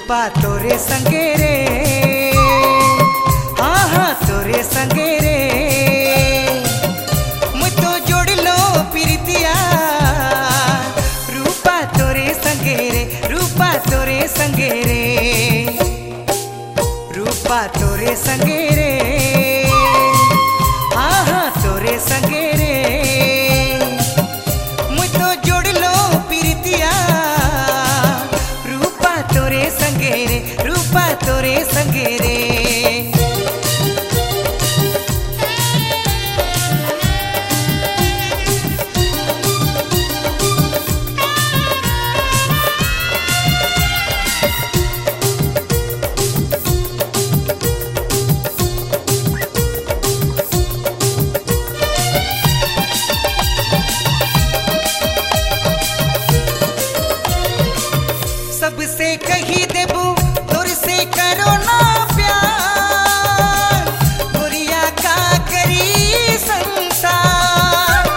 रूपा तोरे संगेरे, हाँ हाँ तोरे संगेरे, मुझ तो जोड़ लो प्रीतिया। रूपा तोरे संगेरे, रूपा तोरे संगेरे, रूपा तोरे संगेरे, हाँ हाँ तोरे संगेरे, मुझ तो जोड़ लो प्रीतिया। रूपा तोरे संगेरे, रूपा तोरे संगेरे। सबसे कही देबू तोर से करो ना प्यार, गोरिया का करी संसार।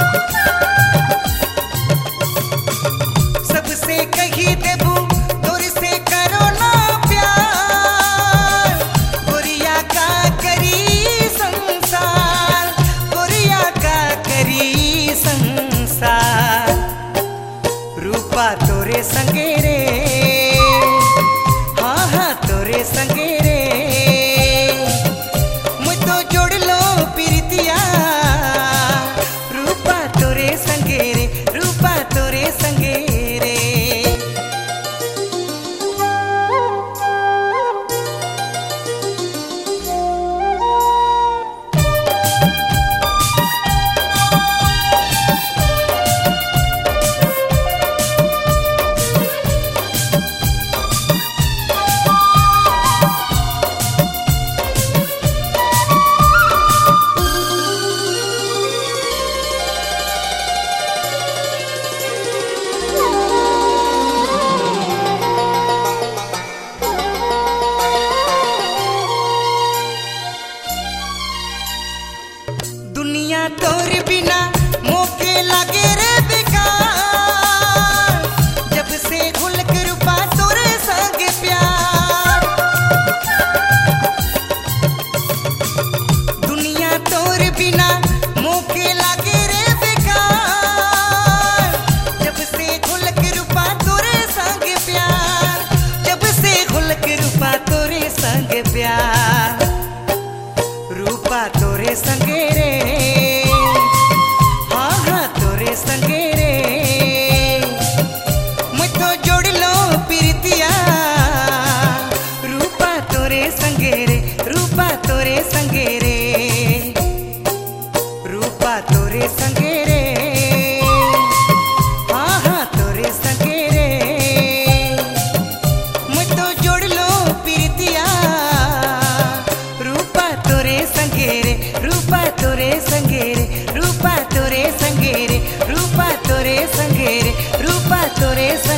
सबसे कही देबू तोर से करो ना प्यार, गोरिया का करी संसार, गोरिया का करी संसार। रूपा तोरे संगेरे, हाँ हाँ तोरे संगेरे, मुझ तो जोड़ लो प्रीतिया। रूपा तोरे संगेरे, रूपा तोरे संगेरे। दुनिया तोर बिना मोके लगे रे बेकार, जब से घुल के रूपा तोरे संग प्यार। दुनिया तोर बिना मोके लगे रे बेकार, जब से घुल के रूपा तोरे संग प्यार, जब से घुल के रूपा तोरे संग प्यार। रूपा तोरे संगेरे, हाँ हाँ तोरे संगेरे, मुझ तो जोड़ लो प्रीतिया। रूपा तोरे संगेरे, रूपा तोरे संगेरे, रूपा तोरे संगेरे, हाँ हाँ तोरे संगेरे, मुझ तो जोड़ लो प्रीतिया। रूपा तोरे संगेरे, रूपा तोरे संगेरे, रूपा तोरे संगेरे, रूपा तोरे संगेरे, रूपा तोरे संगेरे।